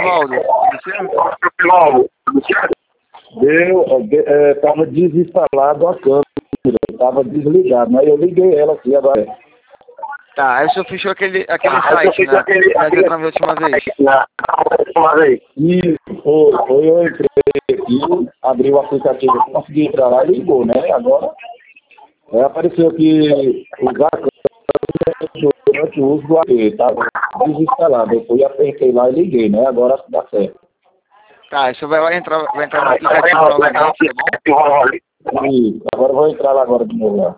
Evaldo. Tava desinstalado a câmera, tava desligado, mas eu liguei ela aqui agora. Tá, aí o senhor fechou aquele site, né? Nós entramos a última vez. E foi, eu entrei aqui, abri o aplicativo, consegui entrar lá e ligou, né? Agora, apareceu que usar a câmera durante o uso do AP, tava desinstalado. Eu fui, apertei lá e liguei, né? Agora dá certo. Tá, aí o senhor vai entrar no aplicativo novamente, tá bom? E agora eu vou entrar lá agora de novo lá.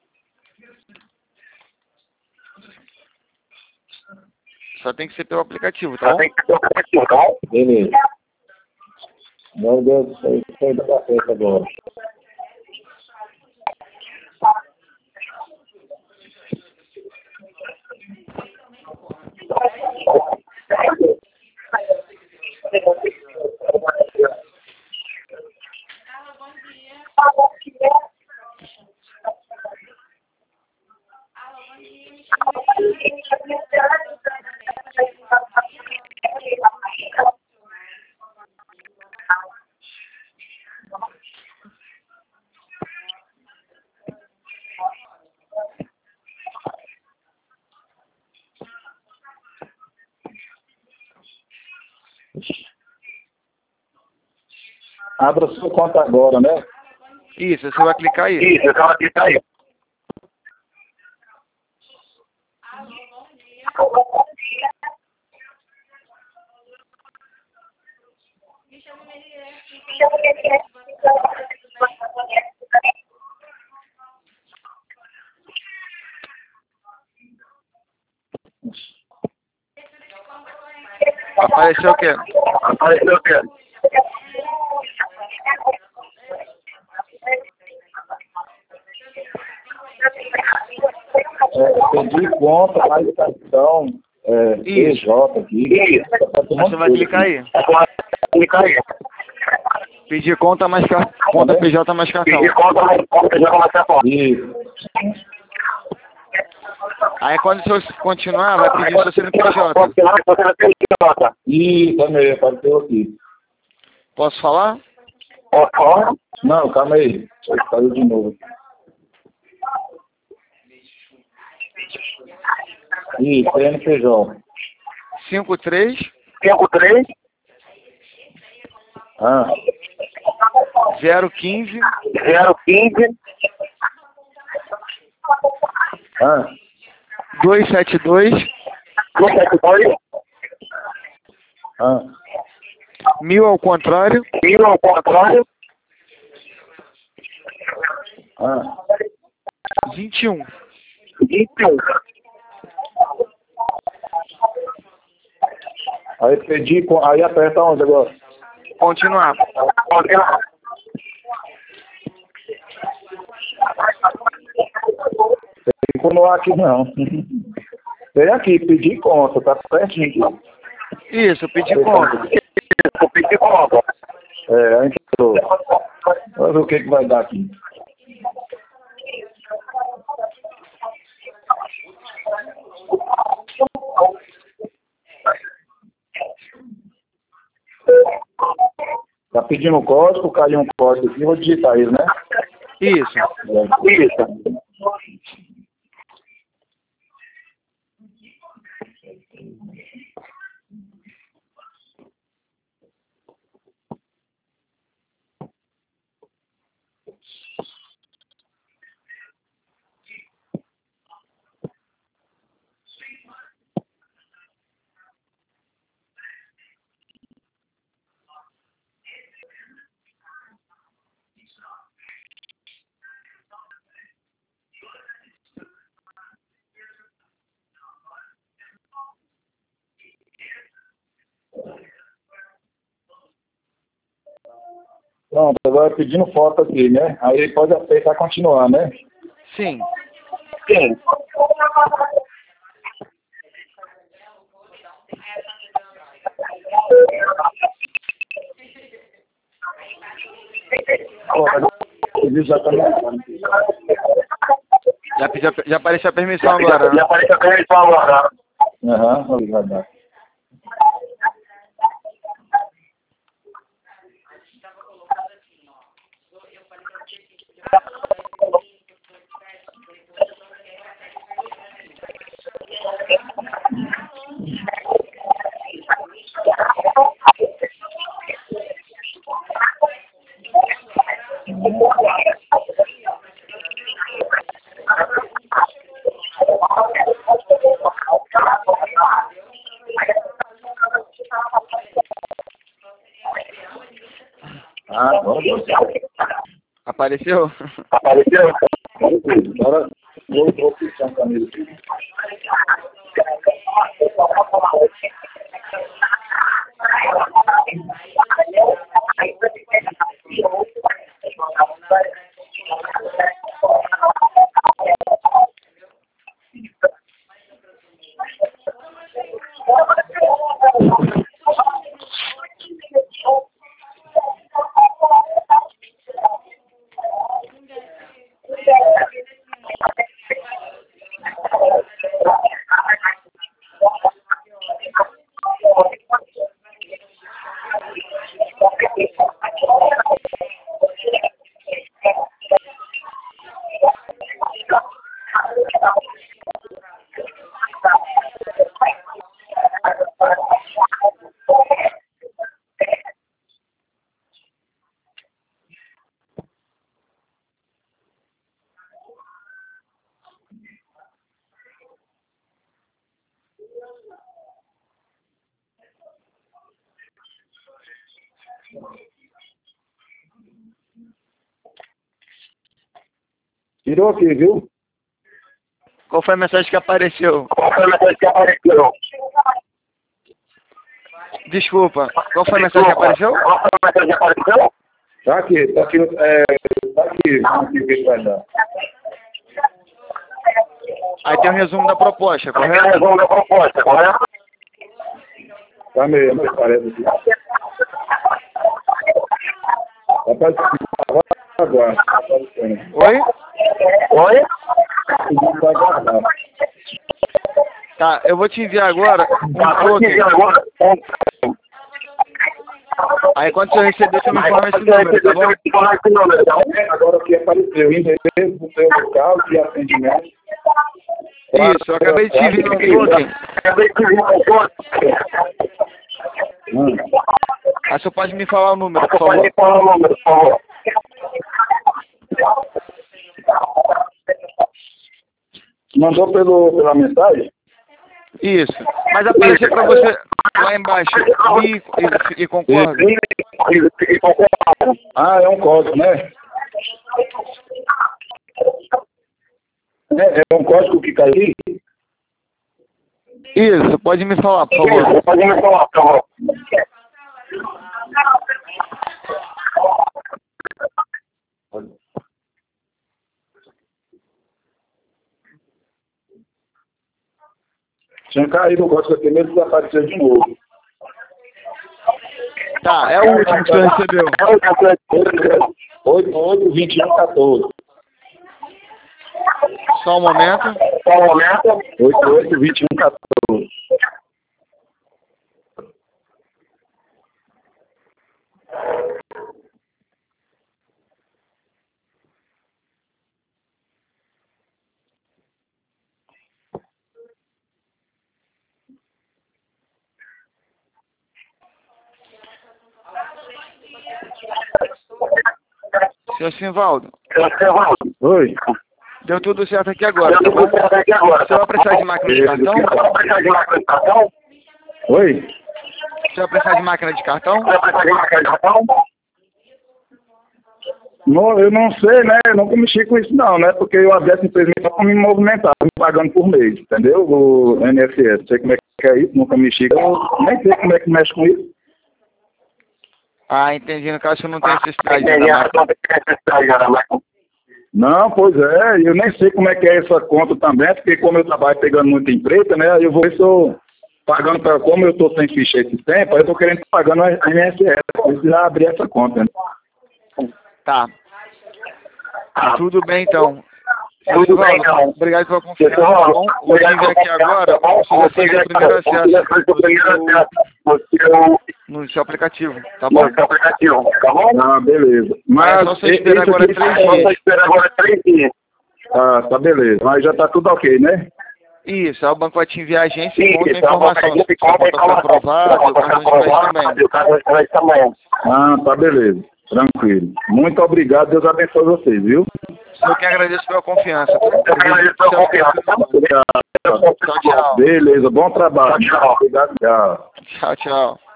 Só tem que ser pelo aplicativo, tá bom? Beleza. Meu Deus do céu, isso aí dá certo agora. Abra sua conta agora, né? Isso, você vai clicar aí. Apareceu o quê? Pedi conta, mais cartão, PJ aqui. Você vai clicar aí. Pedir conta mais conta PJ mais cartão. Isso. Aí quando o senhor continuar, vai pedir o seu CNPJ. Isso, também, apareceu aqui. Posso falar? Não, calma aí. Saiu de novo. Isso, CNPJ. 53 Ah, 015 ah, 272 ah. 1000 ao contrário Ah. 21. Aí pedi, aí aperta onde agora? Continuar. Tem que continuar aqui não. Vem aqui, pedir conta, tá certinho aqui. Isso, pedir conta. A gente entrou. Vamos ver o que vai dar aqui. Tá pedindo um código, caiu um código aqui, vou digitar ele, né? Isso. Pronto, agora pedindo foto aqui, né? Aí ele pode apertar continuar, né? Sim. Ele já tá marcando. Já apareceu a permissão agora, né? Aham, vai dar. Ah, agora Apareceu? apareceu? Agora vou fechar a camisa aqui. Tirou aqui, viu? Qual foi a mensagem que apareceu? Desculpa, qual foi a mensagem que apareceu? Tá aqui, tá aqui, aqui o que vai dar. Aí tem um resumo da proposta, correto? Tá meio parece aqui. Agora. Oi? Oi? Tá, eu vou te enviar agora um token. Aí quando você receber, você me informa esse número, tá bom? Agora o que apareceu, endereço do seu local de atendimento. Isso, eu acabei de te enviar um token. Aí você pode me falar o número, por favor. Mandou pela mensagem? Isso. Mas apareceu pra você lá embaixo. E concorda? Ah, é um código, né? É um código que caiu? Isso, pode me falar, por favor. Tinha caído o código aqui mesmo, desapareceu de novo. Tá, é o último que você recebeu. 882114. Só um momento. 882114. Seu Simvaldo, Oi. deu tudo certo aqui agora, tá bom? Você vai precisar de máquina de cartão? Oi? Você vai precisar de máquina de cartão? Não, eu não sei, né? Eu nunca mexi com isso não, né? Porque eu abri essa empresa só para me movimentar, me pagando por mês, entendeu? O INSS. Não sei como é que é isso, nunca mexi. Eu nem sei como é que mexe com isso. Ah, entendi. No caso, você não tem necessidade da máquina. Não, pois é, eu nem sei como é que é essa conta também, porque como eu trabalho pegando muita empresa, né? Aí eu vou ver se eu pagando para como eu estou sem ficha esse tempo, aí eu estou querendo estar pagando a INSS. Eu já abrir essa conta, né? Tá. Tudo bem, então. Simvaldo, obrigado pela confiança, tá bom? Vou te enviar aqui agora, você vai ter o primeiro acesso no seu aplicativo, tá bom? Ah, beleza. Mas só você esperar agora 3 dias. Ah, tá beleza. Mas já tá tudo ok, né? Isso, aí o banco vai te enviar a agência e monta a informação. Se a conta foi aprovada, o cartão de crédito também. Ah, tá beleza. Tranquilo. Muito obrigado, Deus abençoe vocês, viu? Eu que agradeço pela confiança. Tchau, tchau. Beleza, bom trabalho. Tchau. Obrigado, tchau. Tchau, tchau.